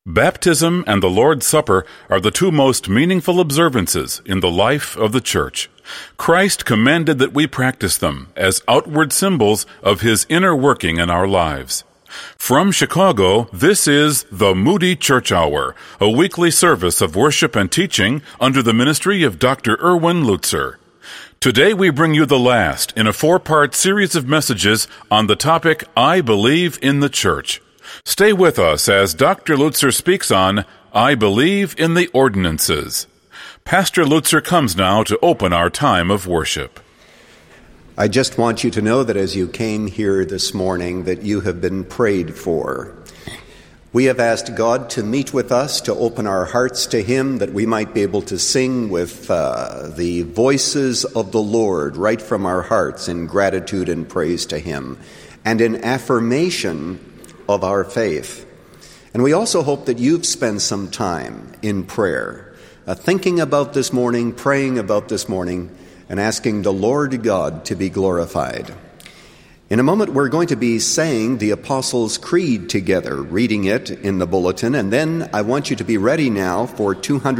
Baptism and the Lord's Supper are the two most meaningful observances in the life of the Church. Christ commanded that we practice them as outward symbols of His inner working in our lives. From Chicago, this is the Moody Church Hour, a weekly service of worship and teaching under the ministry of Dr. Erwin Lutzer. Today we bring you the last in a four-part series of messages on the topic, I Believe in the Church. Stay with us as Dr. Lutzer speaks on I Believe in the Ordinances. Pastor Lutzer comes now to open our time of worship. I just want you to know that as you came here this morning, that you have been prayed for. We have asked God to meet with us, to open our hearts to Him, that we might be able to sing with the voices of the Lord right from our hearts in gratitude and praise to Him, and in affirmation of our faith. And we also hope that you've spent some time in prayer, thinking about this morning, praying about this morning, and asking the Lord God to be glorified. In a moment, we're going to be saying the Apostles' Creed together, reading it in the bulletin, and then I want you to be ready now for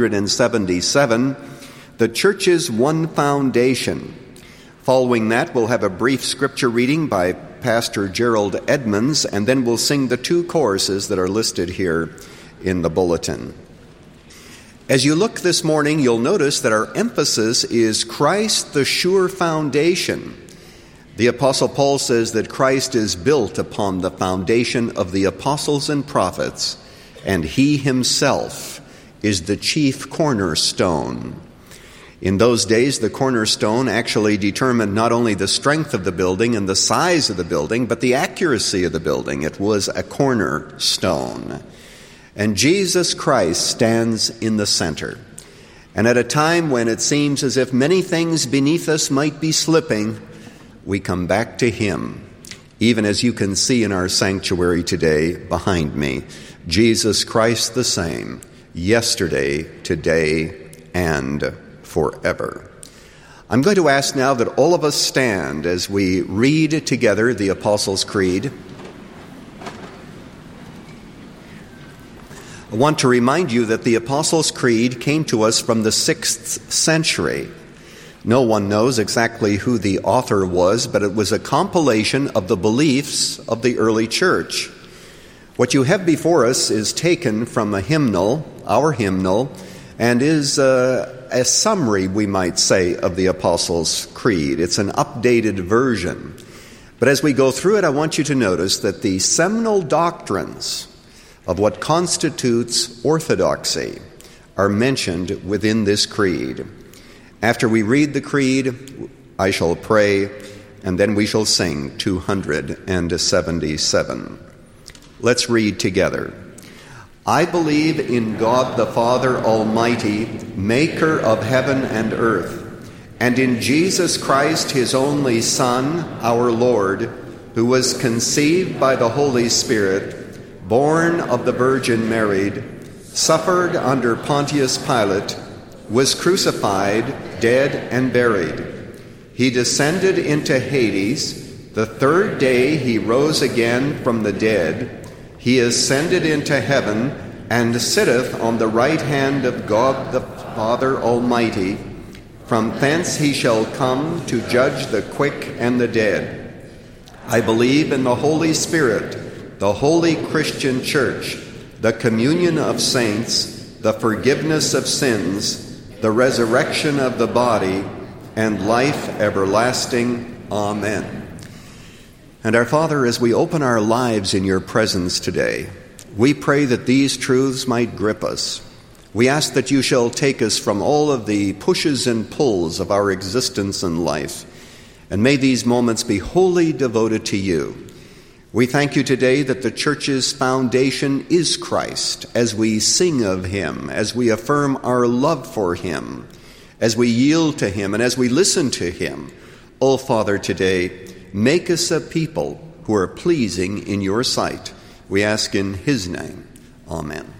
277, the Church's One Foundation. Following that, we'll have a brief scripture reading by Pastor Gerald Edmonds, and then we'll sing the two choruses that are listed here in the bulletin. As you look this morning, you'll notice that our emphasis is Christ the sure foundation. The Apostle Paul says that Christ is built upon the foundation of the apostles and prophets, and He Himself is the chief cornerstone. In those days, the cornerstone actually determined not only the strength of the building and the size of the building, but the accuracy of the building. It was a cornerstone. And Jesus Christ stands in the center. And at a time when it seems as if many things beneath us might be slipping, we come back to Him, even as you can see in our sanctuary today behind me. Jesus Christ the same, yesterday, today, and forever. I'm going to ask now that all of us stand as we read together the Apostles' Creed. I want to remind you that the Apostles' Creed came to us from the 6th century. No one knows exactly who the author was, but it was a compilation of the beliefs of the early church. What you have before us is taken from a hymnal, our hymnal, and is a summary, we might say, of the Apostles' Creed. It's an updated version. But as we go through it, I want you to notice that the seminal doctrines of what constitutes orthodoxy are mentioned within this creed. After we read the creed, I shall pray, and then we shall sing 277. Let's read together. I believe in God the Father Almighty, maker of heaven and earth, and in Jesus Christ, His only Son, our Lord, who was conceived by the Holy Spirit, born of the Virgin Mary, suffered under Pontius Pilate, was crucified, dead, and buried. He descended into Hades. The third day He rose again from the dead. He ascended into heaven and sitteth on the right hand of God the Father Almighty. From thence He shall come to judge the quick and the dead. I believe in the Holy Spirit, the holy Christian Church, the communion of saints, the forgiveness of sins, the resurrection of the body, and life everlasting. Amen. And our Father, as we open our lives in Your presence today, we pray that these truths might grip us. We ask that You shall take us from all of the pushes and pulls of our existence and life, and may these moments be wholly devoted to You. We thank You today that the Church's foundation is Christ, as we sing of Him, as we affirm our love for Him, as we yield to Him, and as we listen to Him. Oh, Father, today, make us a people who are pleasing in Your sight. We ask in His name. Amen.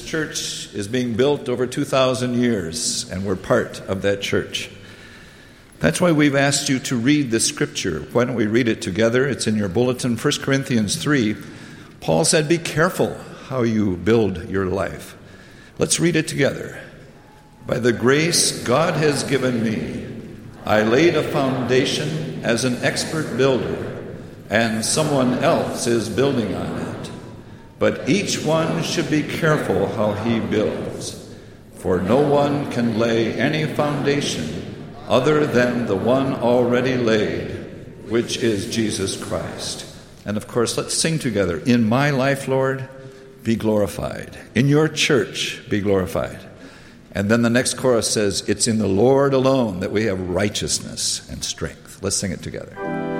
church is being built over 2,000 years, and we're part of that church. That's why we've asked you to read the scripture. Why don't we read it together? It's in your bulletin, 1 Corinthians 3. Paul said, be careful how you build your life. Let's read it together. By the grace God has given me, I laid a foundation as an expert builder, and someone else is building on it. But each one should be careful how he builds, for no one can lay any foundation other than the one already laid, which is Jesus Christ. And of course, let's sing together. In my life, Lord, be glorified. In your church, be glorified. And then the next chorus says, it's in the Lord alone that we have righteousness and strength. Let's sing it together.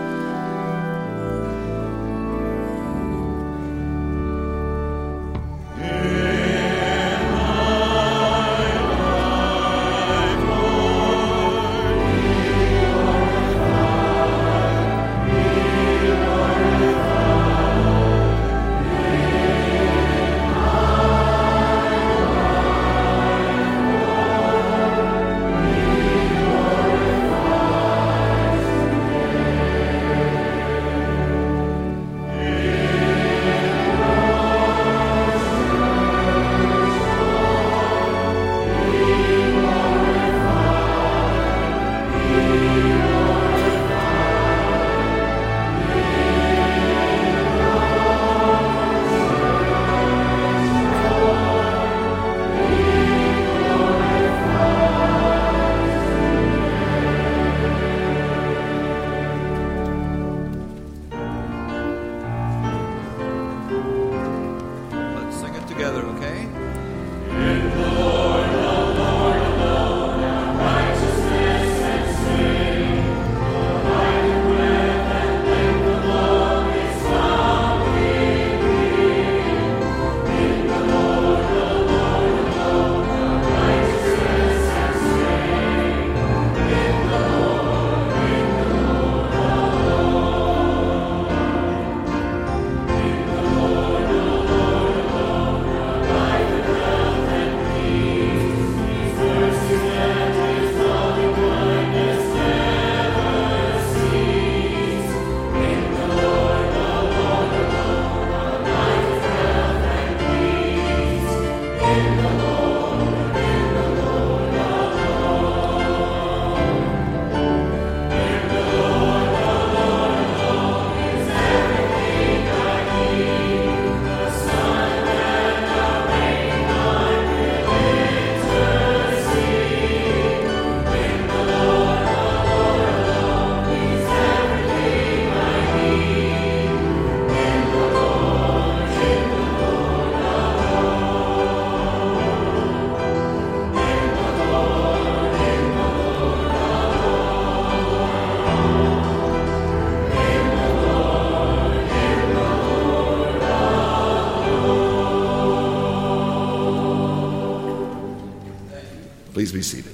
Please be seated.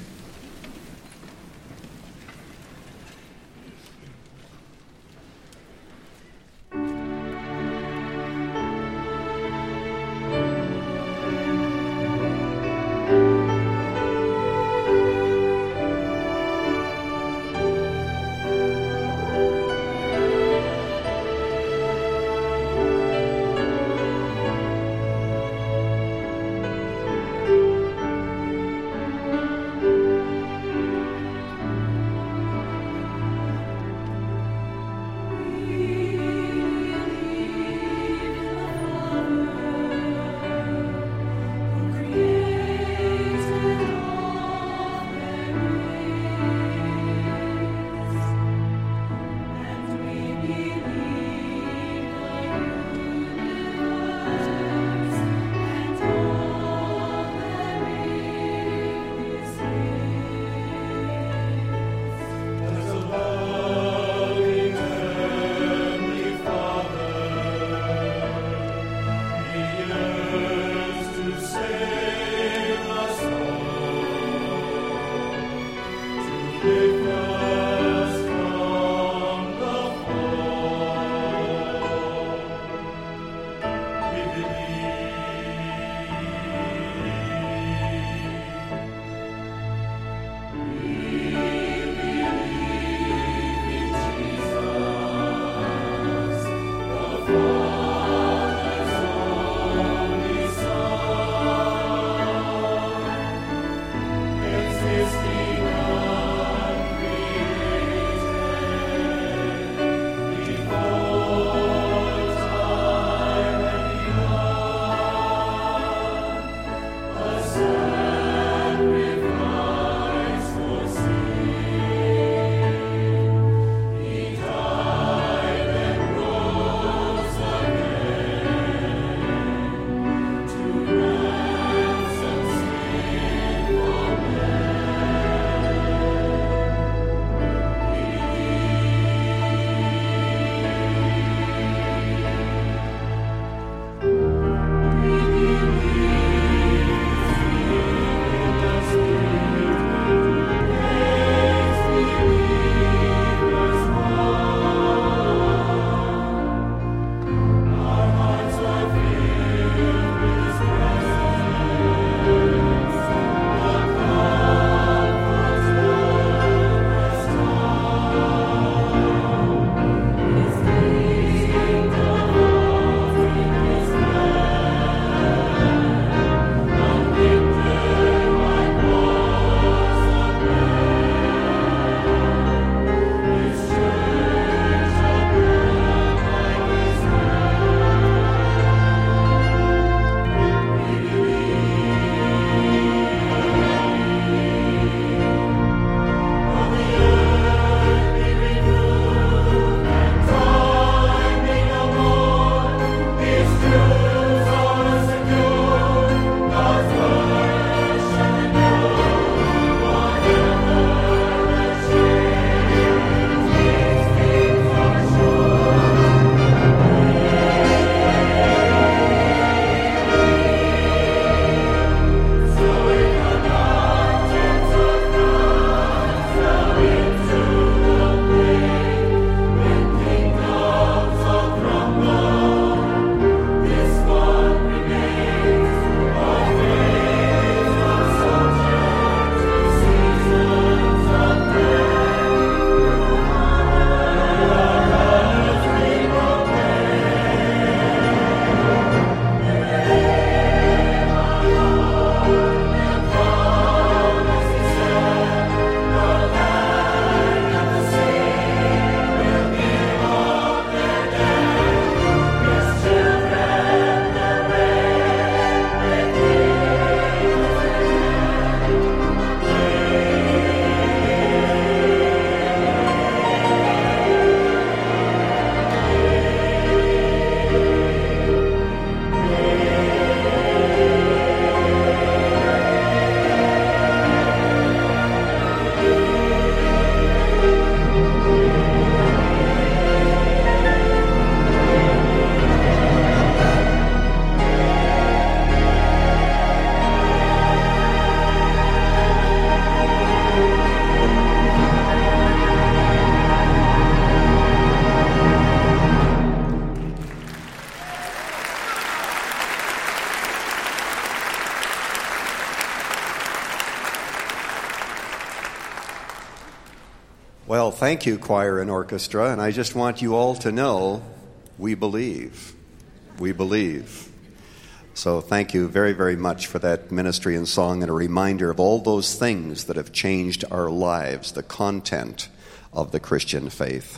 thank you, choir and orchestra, and I just want you all to know we believe. We believe. So thank you very, very much for that ministry and song and a reminder of all those things that have changed our lives, the content of the Christian faith.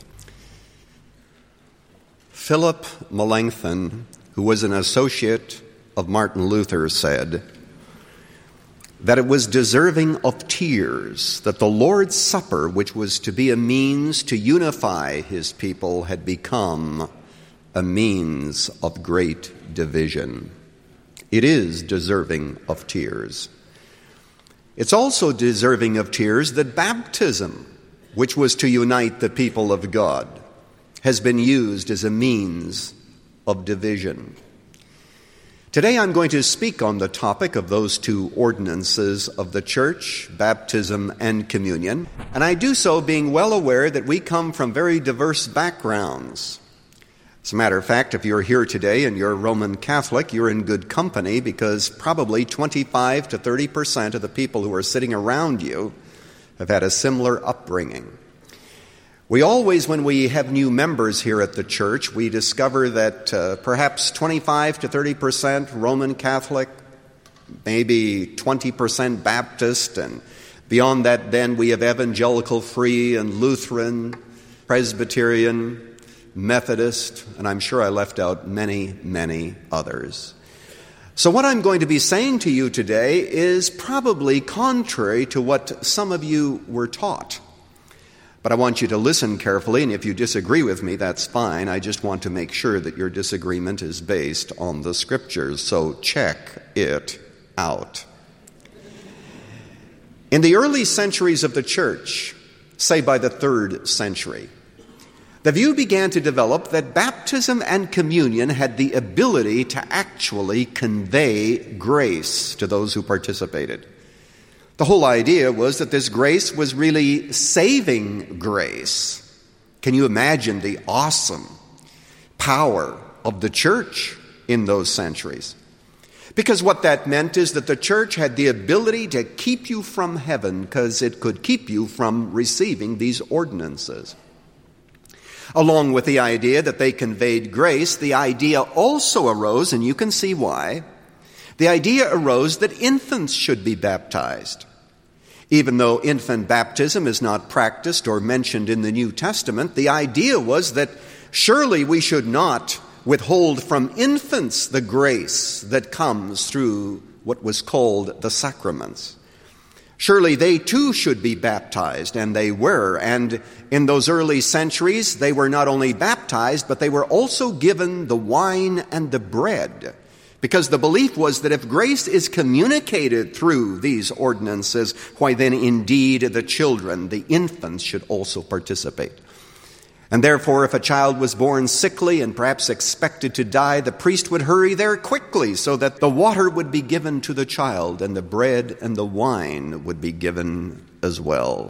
Philip Melanchthon, who was an associate of Martin Luther, said that it was deserving of tears that the Lord's Supper, which was to be a means to unify his people, had become a means of great division. It is deserving of tears. It's also deserving of tears that baptism, which was to unite the people of God, has been used as a means of division. Today I'm going to speak on the topic of those two ordinances of the church, baptism and communion, and I do so being well aware that we come from very diverse backgrounds. As a matter of fact, if you're here today and you're Roman Catholic, you're in good company because probably 25 to 30% of the people who are sitting around you have had a similar upbringing. We always, when we have new members here at the church, we discover that perhaps 25 to 30% Roman Catholic, maybe 20% Baptist, and beyond that then we have Evangelical Free and Lutheran, Presbyterian, Methodist, and I'm sure I left out many, many others. So what I'm going to be saying to you today is probably contrary to what some of you were taught. But I want you to listen carefully, and if you disagree with me, that's fine. I just want to make sure that your disagreement is based on the Scriptures, so check it out. In the early centuries of the church, say by the 3rd century, the view began to develop that baptism and communion had the ability to actually convey grace to those who participated. The whole idea was that this grace was really saving grace. Can you imagine the awesome power of the church in those centuries? Because what that meant is that the church had the ability to keep you from heaven because it could keep you from receiving these ordinances. Along with the idea that they conveyed grace, the idea also arose, and you can see why, the idea arose that infants should be baptized. Even though infant baptism is not practiced or mentioned in the New Testament, the idea was that surely we should not withhold from infants the grace that comes through what was called the sacraments. Surely they too should be baptized, and they were. And in those early centuries, they were not only baptized, but they were also given the wine and the bread. Because the belief was that if grace is communicated through these ordinances, why then indeed the children, the infants, should also participate. And therefore, if a child was born sickly and perhaps expected to die, the priest would hurry there quickly so that the water would be given to the child and the bread and the wine would be given as well.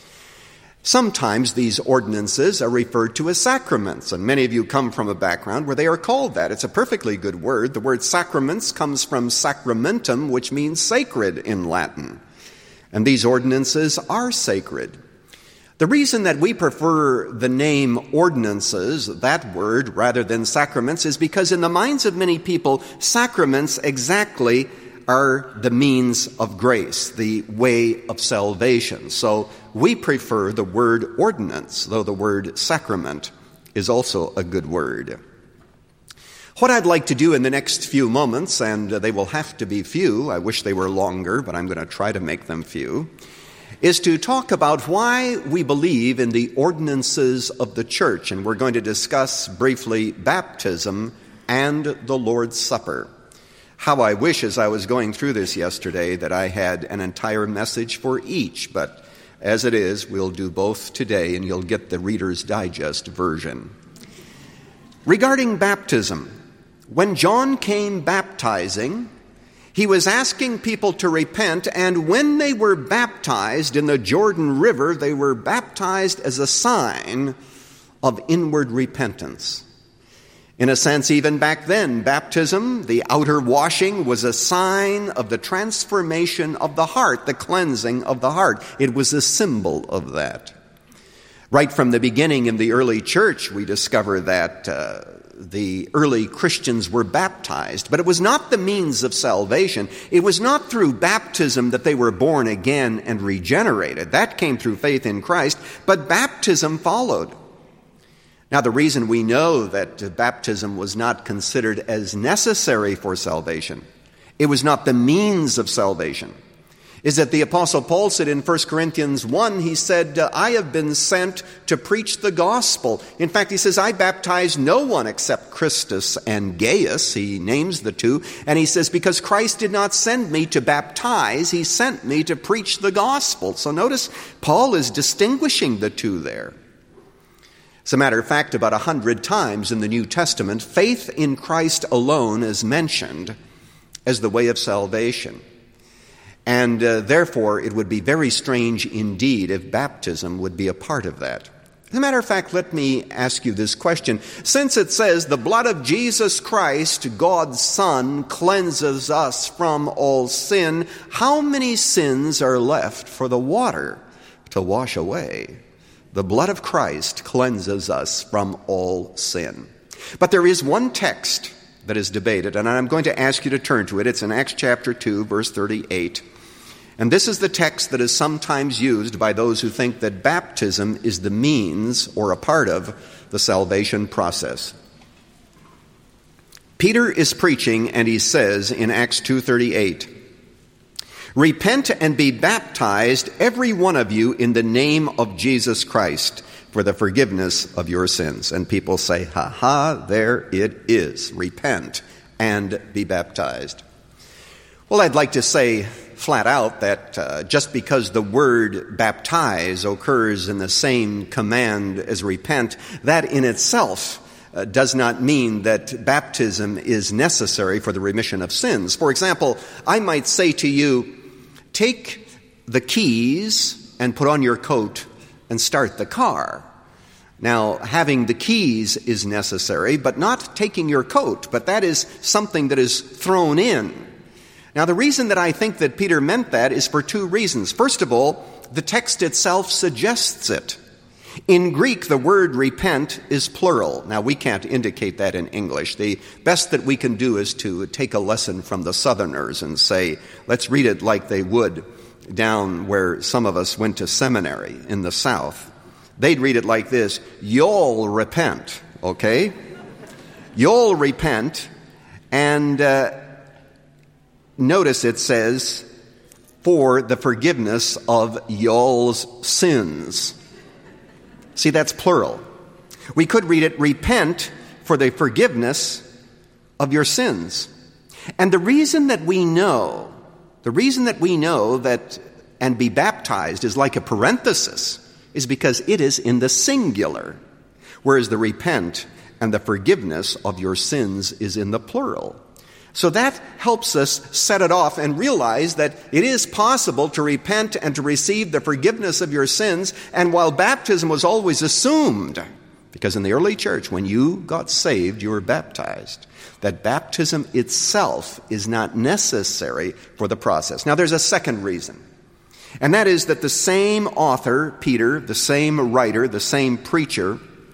Sometimes these ordinances are referred to as sacraments, and many of you come from a background where they are called that. It's a perfectly good word. The word sacraments comes from sacramentum, which means sacred in Latin. And these ordinances are sacred. The reason that we prefer the name ordinances, that word, rather than sacraments, is because in the minds of many people, sacraments exactly are the means of grace, the way of salvation. So we prefer the word ordinance, though the word sacrament is also a good word. What I'd like to do in the next few moments, and they will have to be few, I wish they were longer, but I'm going to try to make them few, is to talk about why we believe in the ordinances of the church. And we're going to discuss briefly baptism and the Lord's Supper. How I wish, as I was going through this yesterday, that I had an entire message for each. But as it is, we'll do both today, and you'll get the Reader's Digest version. Regarding baptism, when John came baptizing, he was asking people to repent, and when they were baptized in the Jordan River, they were baptized as a sign of inward repentance. In a sense, even back then, baptism, the outer washing, was a sign of the transformation of the heart, the cleansing of the heart. It was a symbol of that. Right from the beginning in the early church, we discover that the early Christians were baptized, but it was not the means of salvation. It was not through baptism that they were born again and regenerated. That came through faith in Christ, but baptism followed. Now, the reason we know that baptism was not considered as necessary for salvation, it was not the means of salvation, is that the Apostle Paul said in 1 Corinthians 1, he said, I have been sent to preach the gospel. In fact, he says, I baptize no one except Christus and Gaius. He names the two. And he says, because Christ did not send me to baptize, he sent me to preach the gospel. So notice, Paul is distinguishing the two there. As a matter of fact, about 100 times in the New Testament, faith in Christ alone is mentioned as the way of salvation. And therefore, it would be very strange indeed if baptism would be a part of that. As a matter of fact, let me ask you this question. Since it says the blood of Jesus Christ, God's Son, cleanses us from all sin, how many sins are left for the water to wash away? The blood of Christ cleanses us from all sin. But there is one text that is debated, and I'm going to ask you to turn to it. It's in Acts chapter 2, verse 38. And this is the text that is sometimes used by those who think that baptism is the means or a part of the salvation process. Peter is preaching, and he says in Acts 2:38, repent and be baptized, every one of you, in the name of Jesus Christ, for the forgiveness of your sins. And people say, there it is. Repent and be baptized. Well, I'd like to say flat out that just because the word baptize occurs in the same command as repent, that in itself does not mean that baptism is necessary for the remission of sins. For example, I might say to you, take the keys and put on your coat and start the car. Now, having the keys is necessary, but not taking your coat, but that is something that is thrown in. Now, the reason that I think that Peter meant that is for two reasons. First of all, the text itself suggests it. In Greek, the word repent is plural. Now, we can't indicate that in English. The best that we can do is to take a lesson from the Southerners and say, let's read it like they would down where some of us went to seminary in the South. They'd read it like this, y'all repent, okay? Y'all repent, and notice it says, for the forgiveness of y'all's sins. See, that's plural. We could read it, repent for the forgiveness of your sins. And the reason that we know that and be baptized is like a parenthesis is because it is in the singular, whereas the repent and the forgiveness of your sins is in the plural. So that helps us set it off and realize that it is possible to repent and to receive the forgiveness of your sins. And while baptism was always assumed, because in the early church, when you got saved, you were baptized, that baptism itself is not necessary for the process. Now, there's a second reason, and that is that the same author, Peter, the same writer, the same preacher,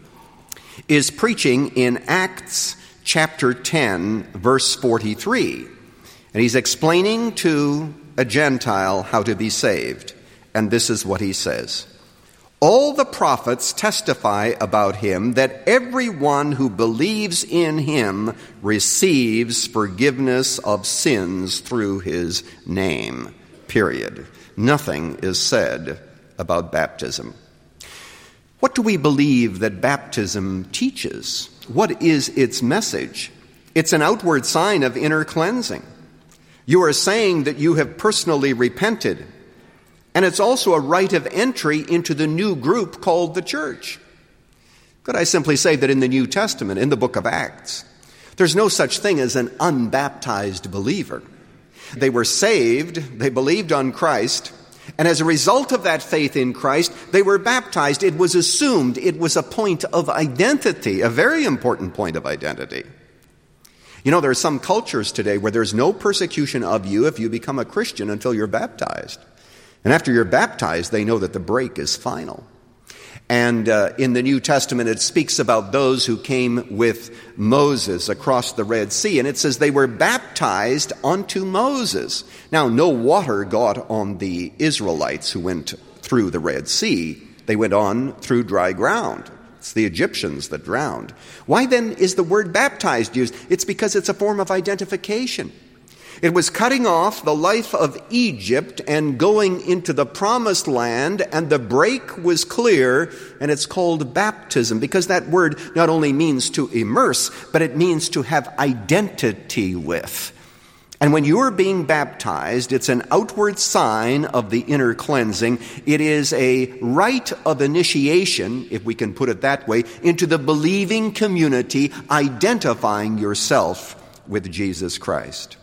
is preaching in Acts chapter 10, verse 43. And he's explaining to a Gentile how to be saved. And this is what he says. All the prophets testify about him that everyone who believes in him receives forgiveness of sins through his name. Period. Nothing is said about baptism. What do we believe that baptism teaches? What is its message? It's an outward sign of inner cleansing. You are saying that you have personally repented, and it's also a rite of entry into the new group called the church. Could I simply say that in the New Testament, in the book of Acts, there's no such thing as an unbaptized believer. They were saved, they believed on Christ, and as a result of that faith in Christ, they were baptized. It was assumed. It was a point of identity, a very important point of identity. You know, there are some cultures today where there's no persecution of you if you become a Christian until you're baptized. And after you're baptized, they know that the break is final. And in the New Testament, it speaks about those who came with Moses across the Red Sea. And it says they were baptized unto Moses. Now, no water got on the Israelites who went through the Red Sea. They went on through dry ground. It's the Egyptians that drowned. Why then is the word baptized used? It's because it's a form of identification. It was cutting off the life of Egypt and going into the promised land, and the break was clear, and it's called baptism, because that word not only means to immerse, but it means to have identity with. And when you are being baptized, it's an outward sign of the inner cleansing. It is a rite of initiation, if we can put it that way, into the believing community, identifying yourself with Jesus Christ.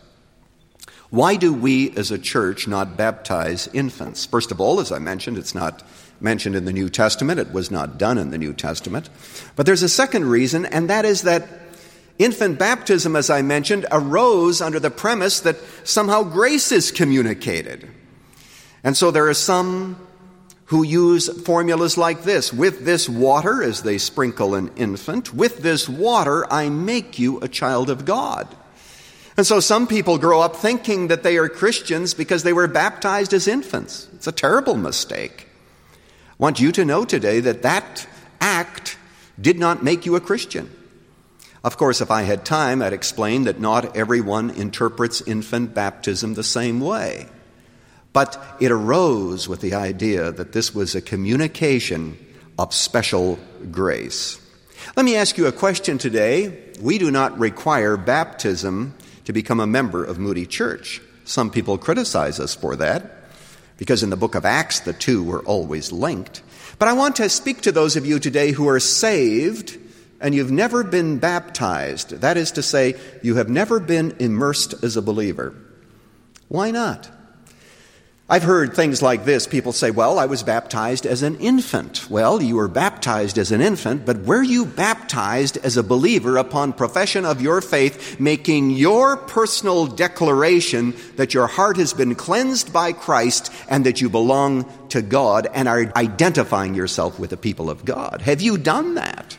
Why do we as a church not baptize infants? First of all, as I mentioned, it's not mentioned in the New Testament. It was not done in the New Testament. But there's a second reason, and that is that infant baptism, as I mentioned, arose under the premise that somehow grace is communicated. And so there are some who use formulas like this. With this water, as they sprinkle an infant, with this water I make you a child of God. And so some people grow up thinking that they are Christians because they were baptized as infants. It's a terrible mistake. I want you to know today that that act did not make you a Christian. Of course, if I had time, I'd explain that not everyone interprets infant baptism the same way. But it arose with the idea that this was a communication of special grace. Let me ask you a question today. We do not require baptism to become a member of Moody Church. Some people criticize us for that, because in the book of Acts, the two were always linked. But I want to speak to those of you today who are saved and you've never been baptized. That is to say, you have never been immersed as a believer. Why not? I've heard things like this. People say, well, I was baptized as an infant. Well, you were baptized as an infant, but were you baptized as a believer upon profession of your faith, making your personal declaration that your heart has been cleansed by Christ and that you belong to God and are identifying yourself with the people of God? Have you done that?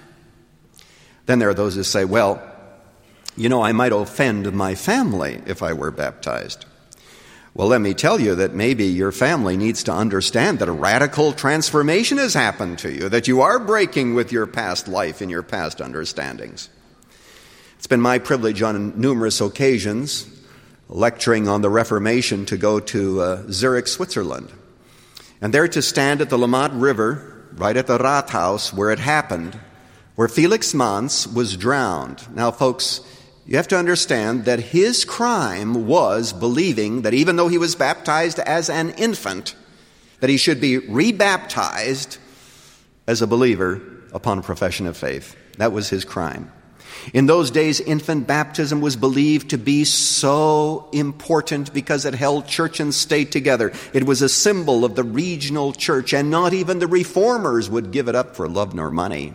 Then there are those who say, well, I might offend my family if I were baptized. Well, let me tell you that maybe your family needs to understand that a radical transformation has happened to you, that you are breaking with your past life and your past understandings. It's been my privilege on numerous occasions, lecturing on the Reformation, to go to Zurich, Switzerland, and there to stand at the Lamont River, right at the Rathaus where it happened, where Felix Manz was drowned. Now, folks, you have to understand that his crime was believing that even though he was baptized as an infant, that he should be rebaptized as a believer upon profession of faith. That was his crime. In those days, infant baptism was believed to be so important because it held church and state together. It was a symbol of the regional church, and not even the reformers would give it up for love nor money.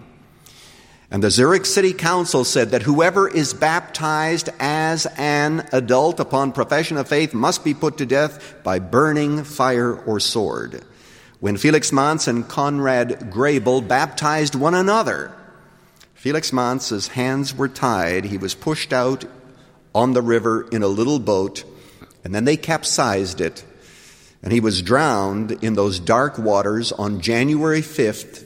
And the Zurich City Council said that whoever is baptized as an adult upon profession of faith must be put to death by burning, fire, or sword. When Felix Manz and Conrad Grabel baptized one another, Felix Manz's hands were tied. He was pushed out on the river in a little boat, and then they capsized it, and he was drowned in those dark waters on January 5th,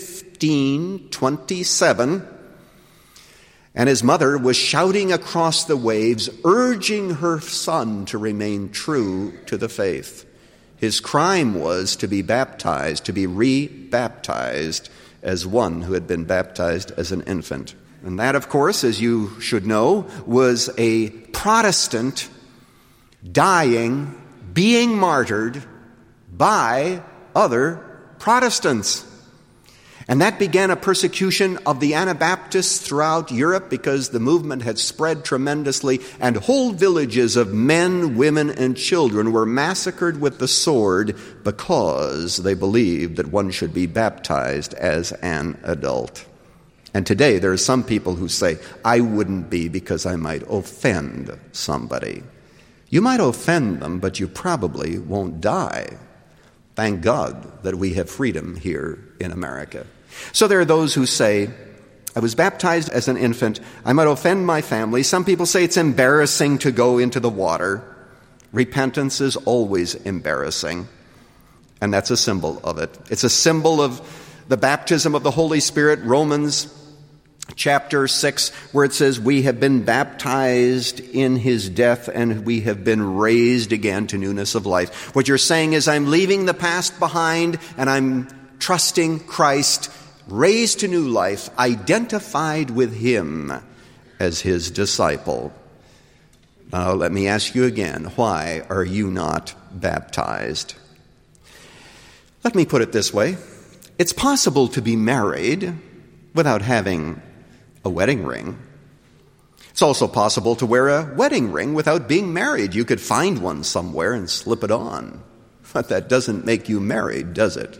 1527, and his mother was shouting across the waves, urging her son to remain true to the faith. His crime was to be baptized, to be re-baptized as one who had been baptized as an infant. And that, of course, as you should know, was a Protestant dying, being martyred by other Protestants. And that began a persecution of the Anabaptists throughout Europe because the movement had spread tremendously, and whole villages of men, women, and children were massacred with the sword because they believed that one should be baptized as an adult. And today there are some people who say, I wouldn't be because I might offend somebody. You might offend them, but you probably won't die. Thank God that we have freedom here in America. So there are those who say, I was baptized as an infant. I might offend my family. Some people say it's embarrassing to go into the water. Repentance is always embarrassing, and that's a symbol of it. It's a symbol of the baptism of the Holy Spirit, Romans chapter 6, where it says, we have been baptized in his death and we have been raised again to newness of life. What you're saying is, I'm leaving the past behind and I'm trusting Christ, raised to new life, identified with him as his disciple. Now, let me ask you again, why are you not baptized? Let me put it this way. It's possible to be married without having a wedding ring. It's also possible to wear a wedding ring without being married. You could find one somewhere and slip it on. But that doesn't make you married, does it?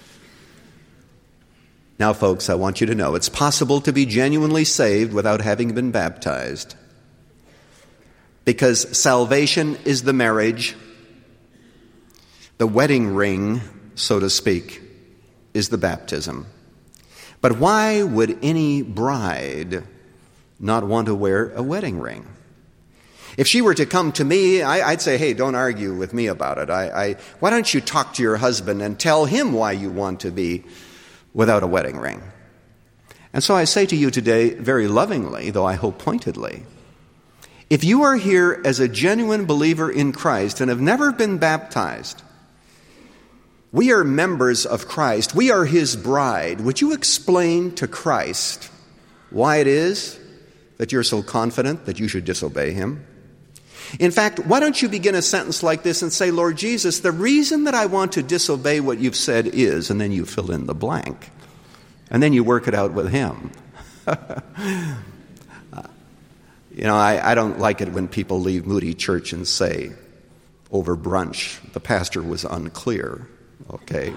Now, folks, I want you to know it's possible to be genuinely saved without having been baptized. Because salvation is the marriage. The wedding ring, so to speak, is the baptism. But why would any bride not want to wear a wedding ring? If she were to come to me, I'd say, hey, don't argue with me about it. Why don't you talk to your husband and tell him why you want to be without a wedding ring? And so I say to you today, very lovingly, though I hope pointedly, if you are here as a genuine believer in Christ and have never been baptized, we are members of Christ. We are his bride. Would you explain to Christ why it is that you're so confident that you should disobey him? In fact, why don't you begin a sentence like this and say, Lord Jesus, the reason that I want to disobey what you've said is, and then you fill in the blank. And then you work it out with him. I don't like it when people leave Moody Church and say, over brunch, the pastor was unclear. Okay.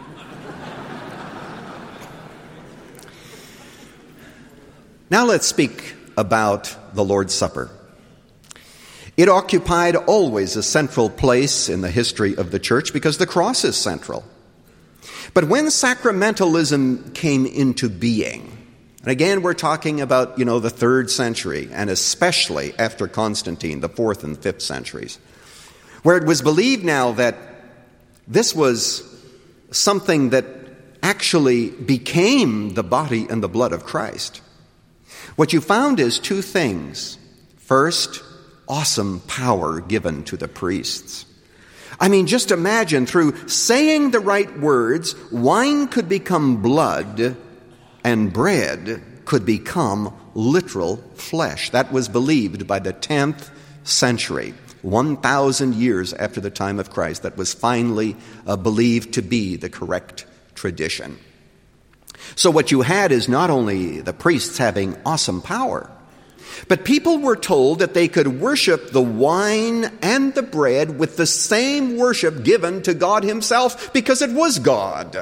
Now let's speak about the Lord's Supper. It occupied always a central place in the history of the church because the cross is central. But when sacramentalism came into being, and again we're talking about, the 3rd century, and especially after Constantine, the 4th and 5th centuries, where it was believed now that this was something that actually became the body and the blood of Christ, what you found is 2 things. First, awesome power given to the priests. Just imagine, through saying the right words, wine could become blood and bread could become literal flesh. That was believed by the 10th century. 1,000 years after the time of Christ, that was finally believed to be the correct tradition. So what you had is not only the priests having awesome power, but people were told that they could worship the wine and the bread with the same worship given to God himself because it was God.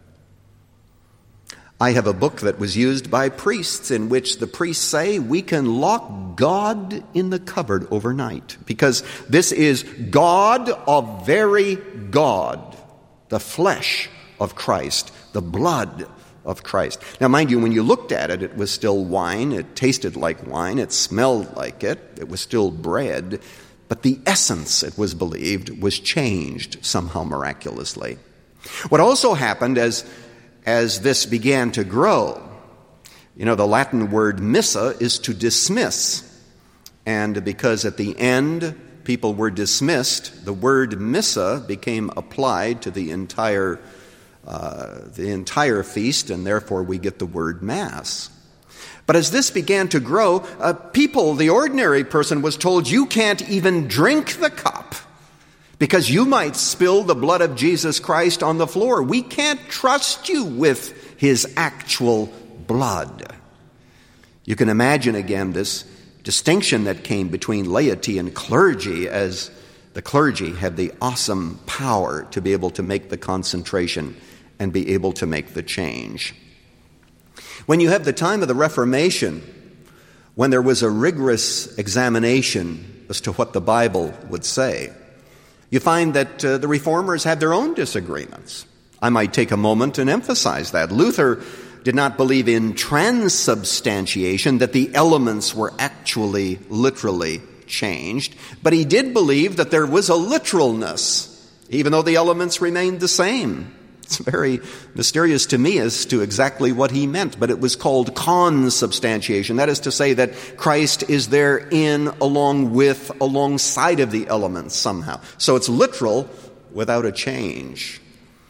I have a book that was used by priests in which the priests say we can lock God in the cupboard overnight because this is God of very God, the flesh of Christ, the blood of Christ. Now, mind you, when you looked at it, it was still wine. It tasted like wine. It smelled like it. It was still bread. But the essence, it was believed, was changed somehow miraculously. What also happened as this began to grow, the Latin word missa is to dismiss. And because at the end people were dismissed, the word missa became applied to the entire feast, and therefore we get the word Mass. But as this began to grow, the ordinary person was told, you can't even drink the cup because you might spill the blood of Jesus Christ on the floor. We can't trust you with his actual blood. You can imagine again this distinction that came between laity and clergy, as the clergy had the awesome power to be able to make the concentration and be able to make the change. When you have the time of the Reformation, when there was a rigorous examination as to what the Bible would say, you find that the reformers had their own disagreements. I might take a moment and emphasize that. Luther did not believe in transubstantiation, that the elements were actually literally changed, but he did believe that there was a literalness, even though the elements remained the same. It's very mysterious to me as to exactly what he meant, but it was called consubstantiation. That is to say that Christ is there alongside of the elements somehow. So it's literal without a change.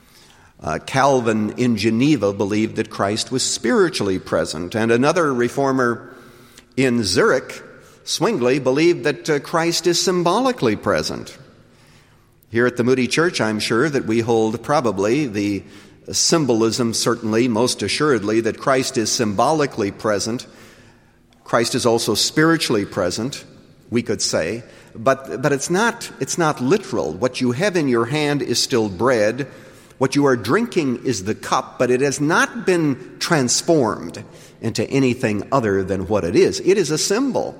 Calvin in Geneva believed that Christ was spiritually present, and another reformer in Zurich, Zwingli, believed that Christ is symbolically present. Here at the Moody Church, I'm sure that we hold probably the symbolism, certainly, most assuredly, that Christ is symbolically present. Christ is also spiritually present, we could say, but it's not literal. What you have in your hand is still bread. What you are drinking is the cup, but it has not been transformed into anything other than what it is. It is a symbol.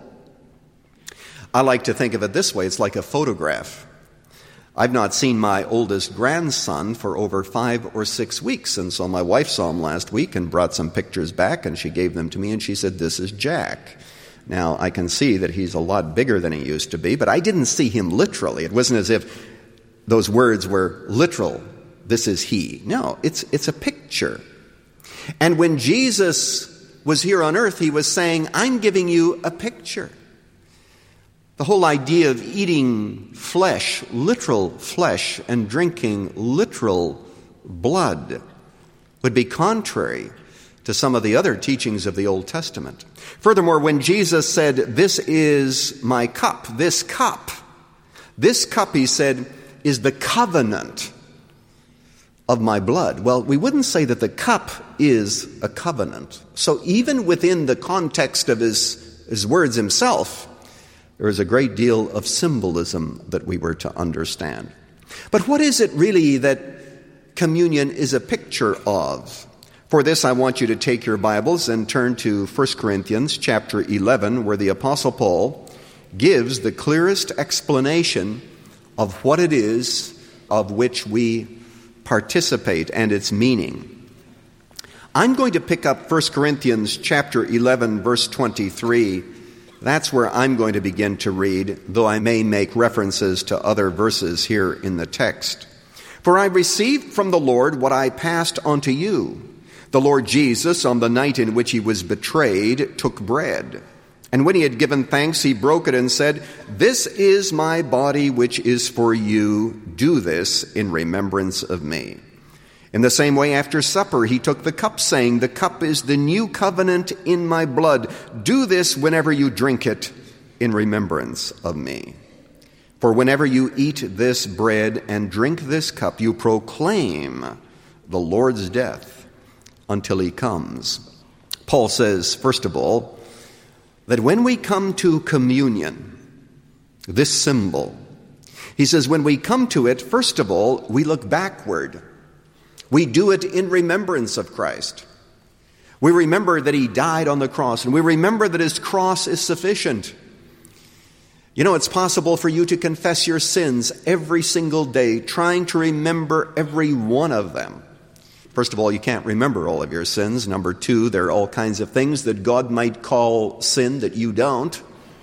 I like to think of it this way. It's like a photograph. I've not seen my oldest grandson for over 5 or 6 weeks, and so my wife saw him last week and brought some pictures back, and she gave them to me, and she said, "This is Jack." Now, I can see that he's a lot bigger than he used to be, but I didn't see him literally. It wasn't as if those words were literal. This is he. No, it's a picture. And when Jesus was here on earth, he was saying, I'm giving you a picture. The whole idea of eating flesh, literal flesh, and drinking literal blood would be contrary to some of the other teachings of the Old Testament. Furthermore, when Jesus said, "This is my cup," this cup, he said, is the covenant of my blood. Well, we wouldn't say that the cup is a covenant. So even within the context of his words himself, there is a great deal of symbolism that we were to understand. But what is it really that communion is a picture of? For this, I want you to take your Bibles and turn to 1 Corinthians chapter 11, where the Apostle Paul gives the clearest explanation of what it is of which we participate and its meaning. I'm going to pick up 1 Corinthians chapter 11, verse 23. That's where I'm going to begin to read, though I may make references to other verses here in the text. "For I received from the Lord what I passed on to you. The Lord Jesus, on the night in which he was betrayed, took bread. And when he had given thanks, he broke it and said, 'This is my body which is for you. Do this in remembrance of me.' In the same way, after supper, he took the cup, saying, 'The cup is the new covenant in my blood. Do this whenever you drink it in remembrance of me. For whenever you eat this bread and drink this cup, you proclaim the Lord's death until he comes.'" Paul says, first of all, that when we come to communion, this symbol, he says when we come to it, first of all, we look backward. We do it in remembrance of Christ. We remember that he died on the cross, and we remember that his cross is sufficient. You know, it's possible for you to confess your sins every single day, trying to remember every one of them. First of all, you can't remember all of your sins. Number two, there are all kinds of things that God might call sin that you don't.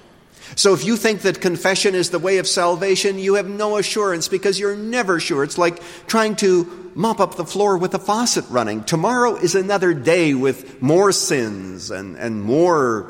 So if you think that confession is the way of salvation, you have no assurance because you're never sure. It's like trying to mop up the floor with the faucet running. Tomorrow is another day with more sins and more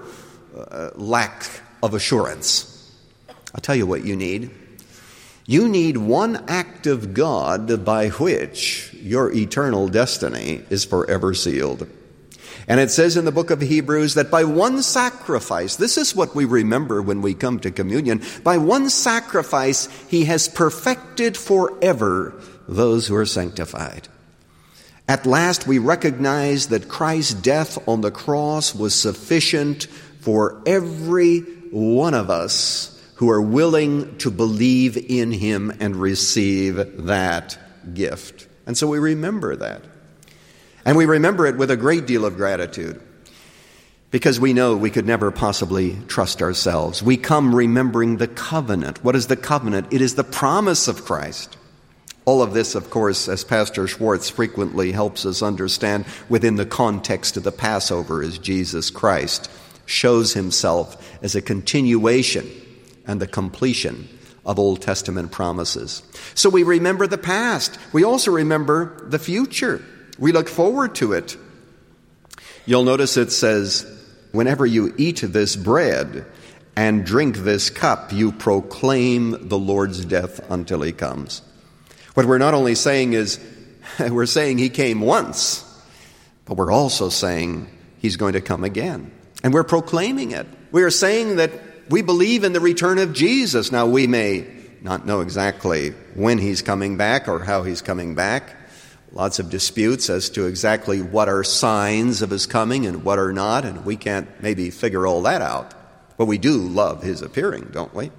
lack of assurance. I'll tell you what you need. You need one act of God by which your eternal destiny is forever sealed. And it says in the book of Hebrews that by one sacrifice, this is what we remember when we come to communion, by one sacrifice he has perfected forever those who are sanctified. At last we recognize that Christ's death on the cross was sufficient for every one of us who are willing to believe in him and receive that gift. And so we remember that. And we remember it with a great deal of gratitude because we know we could never possibly trust ourselves. We come remembering the covenant. What is the covenant? It is the promise of Christ. All of this, of course, as Pastor Schwartz frequently helps us understand, within the context of the Passover, as Jesus Christ shows himself as a continuation and the completion of Old Testament promises. So we remember the past. We also remember the future. We look forward to it. You'll notice it says, whenever you eat this bread and drink this cup, you proclaim the Lord's death until he comes. What we're not only saying is, we're saying he came once, but we're also saying he's going to come again. And we're proclaiming it. We are saying that we believe in the return of Jesus. Now, we may not know exactly when he's coming back or how he's coming back. Lots of disputes as to exactly what are signs of his coming and what are not, and we can't maybe figure all that out. But we do love his appearing, don't we?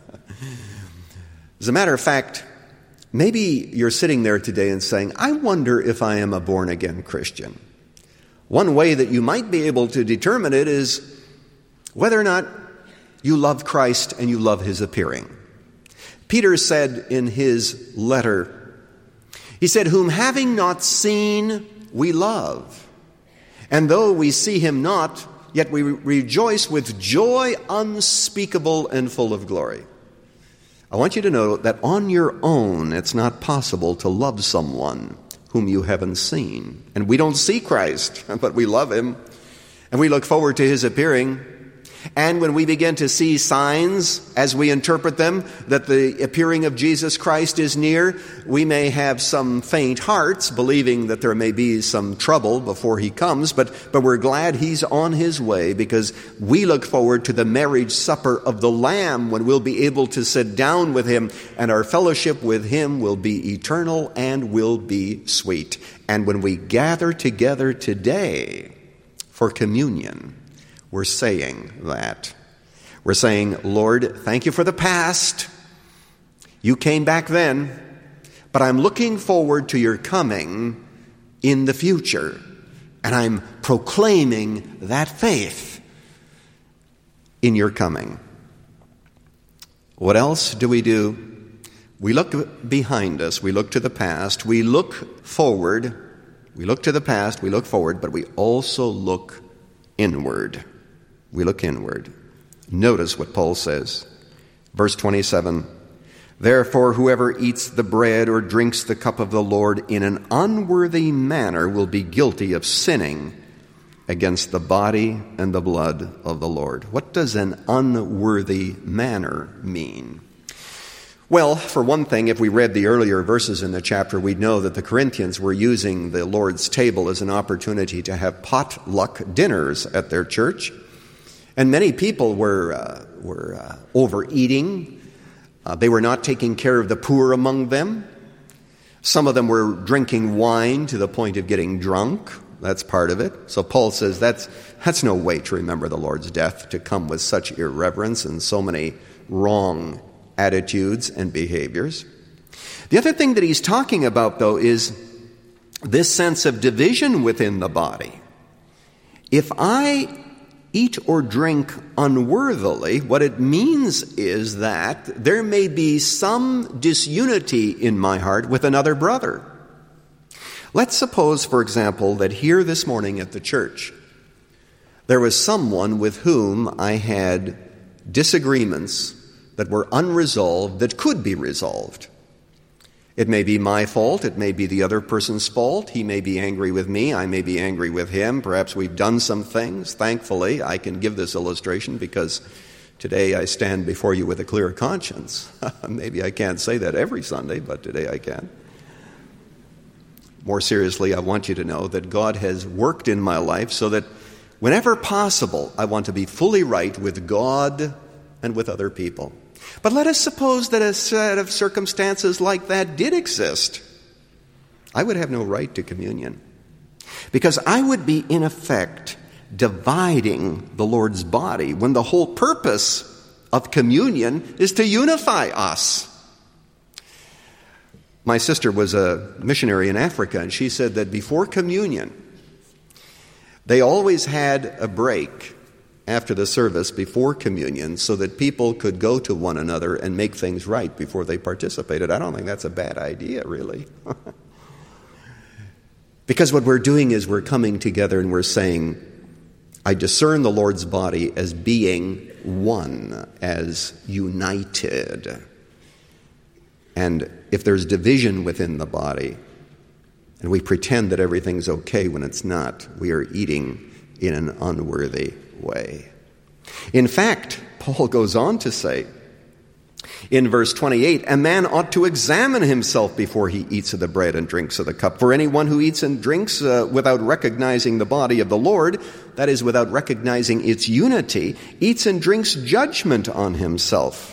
As a matter of fact, maybe you're sitting there today and saying, I wonder if I am a born-again Christian. One way that you might be able to determine it is whether or not you love Christ and you love his appearing. Peter said in his letter, he said, whom having not seen, we love. And though we see him not, yet we rejoice with joy unspeakable and full of glory. I want you to know that on your own, it's not possible to love someone whom you haven't seen. And we don't see Christ, but we love him. And we look forward to his appearing. And when we begin to see signs, as we interpret them, that the appearing of Jesus Christ is near, we may have some faint hearts, believing that there may be some trouble before he comes, but we're glad he's on his way, because we look forward to the marriage supper of the Lamb, when we'll be able to sit down with him, and our fellowship with him will be eternal and will be sweet. And when we gather together today for communion, we're saying that. We're saying, Lord, thank you for the past. You came back then, but I'm looking forward to your coming in the future. And I'm proclaiming that faith in your coming. What else do? We look behind us. We look to the past. We look forward. We look to the past. We look forward, but we also look inward. We look inward. Notice what Paul says. Verse 27, therefore whoever eats the bread or drinks the cup of the Lord in an unworthy manner will be guilty of sinning against the body and the blood of the Lord. What does an unworthy manner mean? Well, for one thing, if we read the earlier verses in the chapter, we'd know that the Corinthians were using the Lord's table as an opportunity to have potluck dinners at their church. And many people were overeating. They were not taking care of the poor among them. Some of them were drinking wine to the point of getting drunk. That's part of it. So Paul says that's no way to remember the Lord's death, to come with such irreverence and so many wrong attitudes and behaviors. The other thing that he's talking about, though, is this sense of division within the body. If I eat or drink unworthily, what it means is that there may be some disunity in my heart with another brother. Let's suppose, for example, that here this morning at the church, there was someone with whom I had disagreements that were unresolved, that could be resolved. It may be my fault. It may be the other person's fault. He may be angry with me. I may be angry with him. Perhaps we've done some things. Thankfully, I can give this illustration because today I stand before you with a clear conscience. Maybe I can't say that every Sunday, but today I can. More seriously, I want you to know that God has worked in my life so that whenever possible, I want to be fully right with God and with other people. But let us suppose that a set of circumstances like that did exist. I would have no right to communion, because I would be, in effect, dividing the Lord's body when the whole purpose of communion is to unify us. My sister was a missionary in Africa, and she said that before communion, they always had a break, after the service before communion so that people could go to one another and make things right before they participated. I don't think that's a bad idea, really. Because what we're doing is we're coming together and we're saying, I discern the Lord's body as being one, as united. And if there's division within the body, and we pretend that everything's okay when it's not, we are eating in an unworthy way. In fact, Paul goes on to say, in verse 28, a man ought to examine himself before he eats of the bread and drinks of the cup. For anyone who eats and drinks without recognizing the body of the Lord, that is, without recognizing its unity, eats and drinks judgment on himself.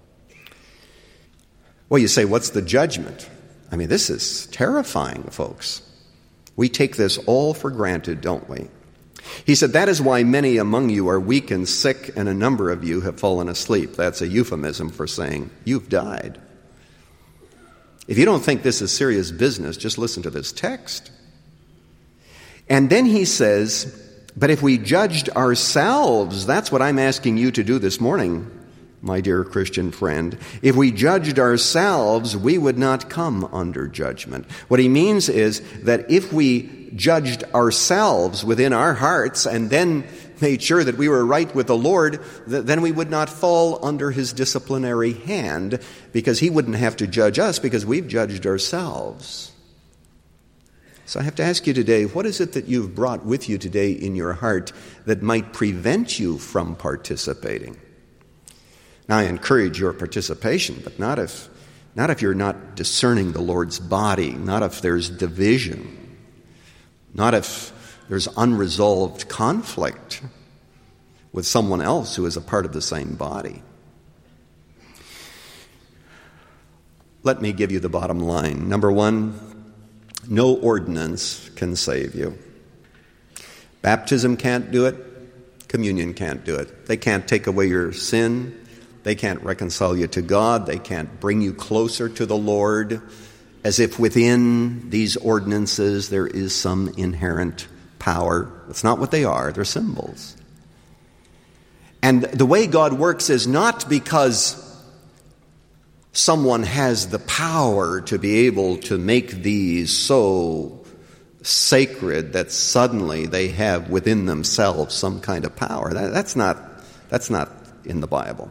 Well, you say, what's the judgment? I mean, this is terrifying, folks. We take this all for granted, don't we? He said, that is why many among you are weak and sick, and a number of you have fallen asleep. That's a euphemism for saying, you've died. If you don't think this is serious business, just listen to this text. And then he says, but if we judged ourselves, that's what I'm asking you to do this morning, my dear Christian friend. If we judged ourselves, we would not come under judgment. What he means is that if we judged ourselves within our hearts and then made sure that we were right with the Lord, then we would not fall under his disciplinary hand, because he wouldn't have to judge us because we've judged ourselves. So I have to ask you today, what is it that you've brought with you today in your heart that might prevent you from participating? Now, I encourage your participation, but not if you're not discerning the Lord's body, not if there's division, not if there's unresolved conflict with someone else who is a part of the same body. Let me give you the bottom line. Number one, no ordinance can save you. Baptism can't do it. Communion can't do it. They can't take away your sin. They can't reconcile you to God. They can't bring you closer to the Lord, as if within these ordinances there is some inherent power. That's not what they are. They're symbols. And the way God works is not because someone has the power to be able to make these so sacred that suddenly they have within themselves some kind of power. That's not in the Bible.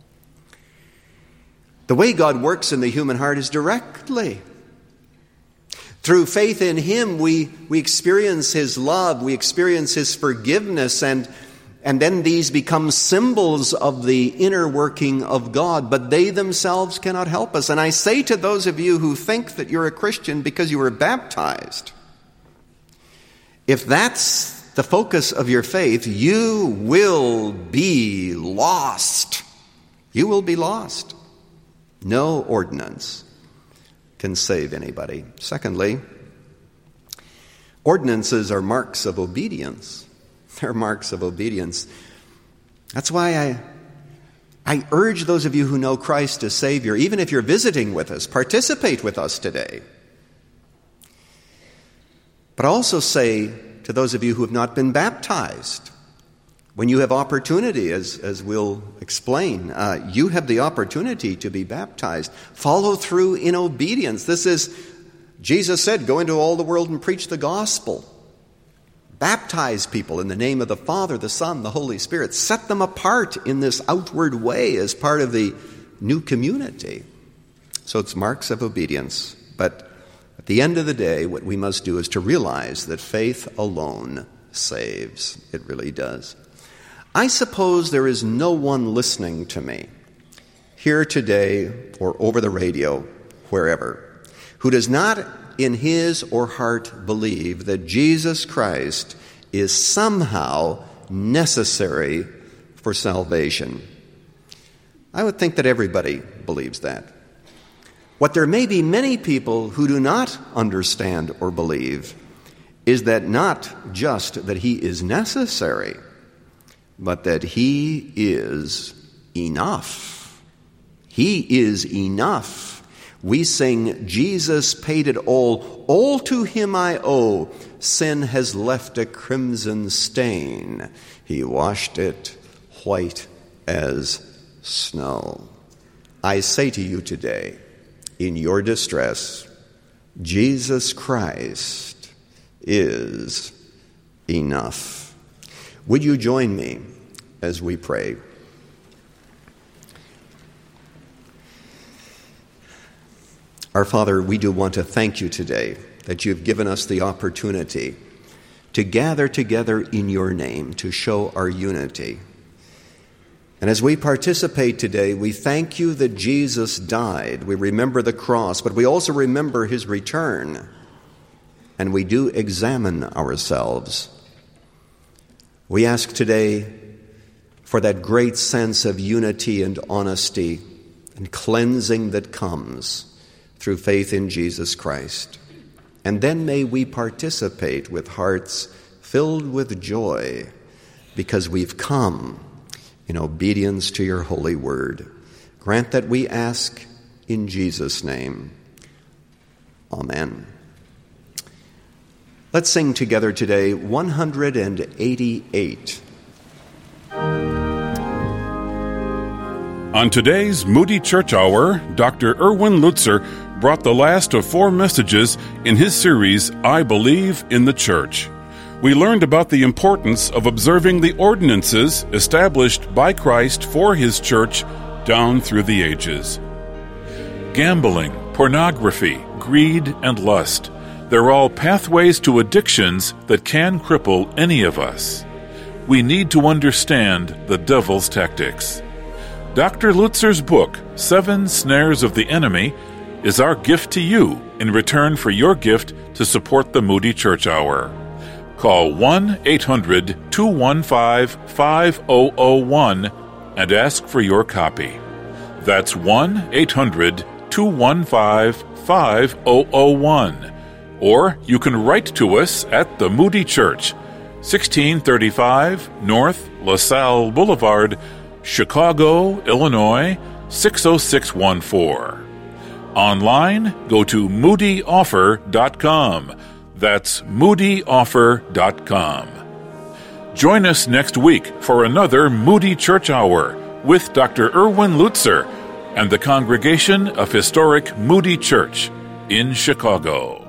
The way God works in the human heart is directly. Through faith in him, we experience his love, we experience his forgiveness, and then these become symbols of the inner working of God, but they themselves cannot help us. And I say to those of you who think that you're a Christian because you were baptized, if that's the focus of your faith, you will be lost. You will be lost. No ordinance can save anybody. Secondly, ordinances are marks of obedience. They're marks of obedience. That's why I urge those of you who know Christ as Savior, even if you're visiting with us, participate with us today. But I also say to those of you who have not been baptized, when you have opportunity, as we'll explain, you have the opportunity to be baptized. Follow through in obedience. This is, Jesus said, go into all the world and preach the gospel. Baptize people in the name of the Father, the Son, the Holy Spirit. Set them apart in this outward way as part of the new community. So it's marks of obedience. But at the end of the day, what we must do is to realize that faith alone saves. It really does. I suppose there is no one listening to me here today or over the radio, wherever, who does not in his or heart believe that Jesus Christ is somehow necessary for salvation. I would think that everybody believes that. What there may be many people who do not understand or believe is that not just that he is necessary, but that he is enough. He is enough. We sing, Jesus paid it all to him I owe. Sin has left a crimson stain. He washed it white as snow. I say to you today, in your distress, Jesus Christ is enough. Would you join me as we pray? Our Father, we do want to thank you today that you've given us the opportunity to gather together in your name to show our unity. And as we participate today, we thank you that Jesus died. We remember the cross, but we also remember his return. And we do examine ourselves. We ask today for that great sense of unity and honesty and cleansing that comes through faith in Jesus Christ. And then may we participate with hearts filled with joy because we've come in obedience to your holy word. Grant that we ask in Jesus' name. Amen. Let's sing together today 188. On today's Moody Church Hour, Dr. Erwin Lutzer brought the last of 4 messages in his series, I Believe in the Church. We learned about the importance of observing the ordinances established by Christ for his church down through the ages. Gambling, pornography, greed, and lust, they're all pathways to addictions that can cripple any of us. We need to understand the devil's tactics. Dr. Lutzer's book, 7 Snares of the Enemy, is our gift to you in return for your gift to support the Moody Church Hour. Call 1-800-215-5001 and ask for your copy. That's 1-800-215-5001. Or you can write to us at the Moody Church, 1635 North LaSalle Boulevard, Chicago, Illinois, 60614. Online, go to moodyoffer.com. That's moodyoffer.com. Join us next week for another Moody Church Hour with Dr. Erwin Lutzer and the congregation of Historic Moody Church in Chicago.